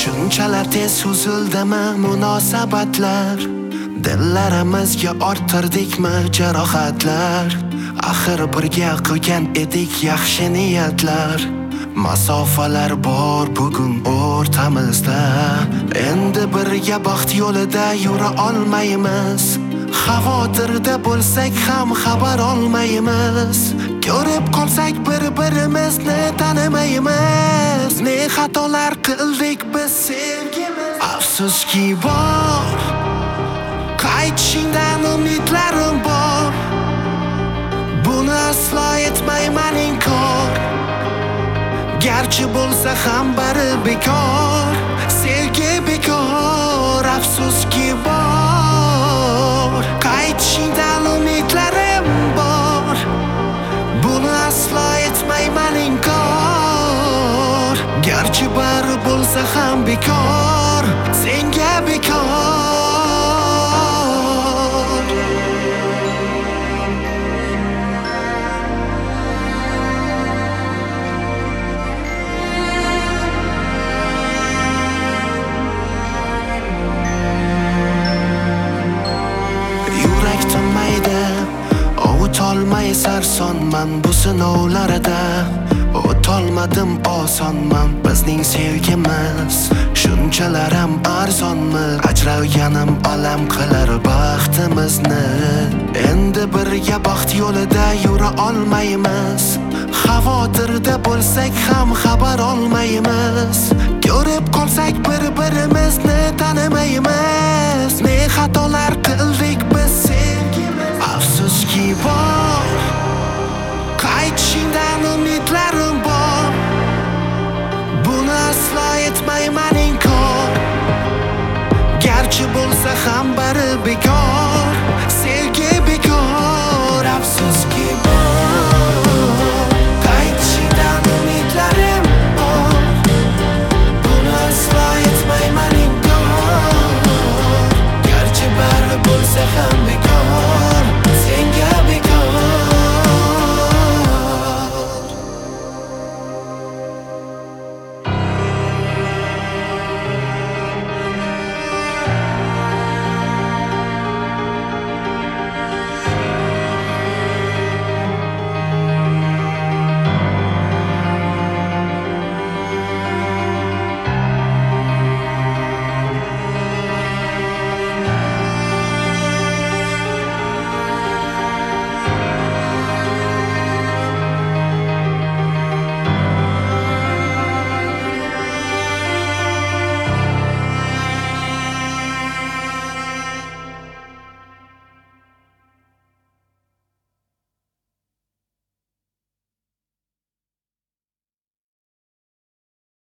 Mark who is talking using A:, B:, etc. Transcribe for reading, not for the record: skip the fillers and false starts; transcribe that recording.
A: Shunchalar tez uzildimi munosabatlar, dillarimizga orttirdikmi jarohatlar. Axir birga qilgan edik yaxshi niyatlar. Masofalar bor bugun o'rtamizda, endi birga baxt yo'lida yura olmaymiz. Xavotirda bo'lsak ham xabar olmaymiz. Ko'rib qolsak bir-birimizni tanimaymiz. Ne xatolar qildik biz sevgimiz. Afsuski bor, qaytishingdan umidlarim bor. Buni aslo etmayman inkor. Garchi bo'lsa ham bari bekor, sevgi bekor. Afsuski bor, qaytishingdan umidlarim bor. Buni aslo etmayman inkor. Garchi bari bo'lsa ham bekor, senga bekor. O'tolmay sarsonman bu sinovlarida, o'tolmadim osonman bizning sevgimiz. Shunchalar ham arzonmi, ajralganim alam qilar baxtimizni. Endi birga baxt yo'lida yura olmaymiz. Xavotirda bo'lsak ham xabar olmaymiz. Ko'rib qolsak bir-birimizni tanimaymiz. Ne xatolar qildik biz sevgimiz. Afsuski bor, qaytishingdan umidlarim bor. Buni aslo etmayman inkor. Garchi bo'lsa ham bari bekor.